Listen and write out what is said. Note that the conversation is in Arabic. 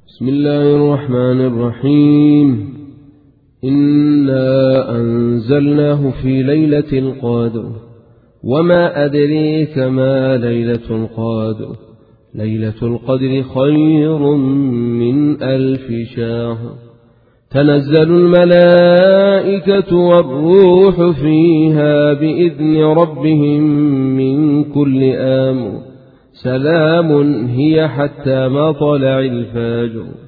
بسم الله الرحمن الرحيم. إنا أنزلناه في ليلة القدر وما أدريك ما ليلة القدر. ليلة القدر خير من 1000 شهر. تنزل الملائكة والروح فيها بإذن ربهم من كل أمر. سلام هي حتى مطلع الفجر.